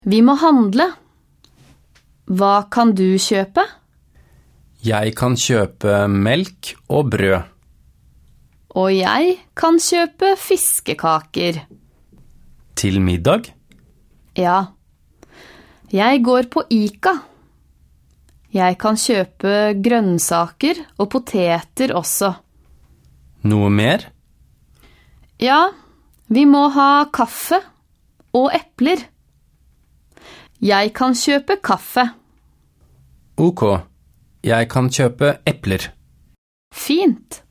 Vi må handle. Hva kan du kjøpe? Jeg kan kjøpe melk og brød. Og jeg kan kjøpe fiskekaker. Til middag? Ja. Jeg går på ICA. Jeg kan kjøpe grønnsaker og poteter også. Noe mer? Ja, vi må ha kaffe og epler. Jeg kan kjøpe kaffe. Ok, jeg kan kjøpe epler. Fint.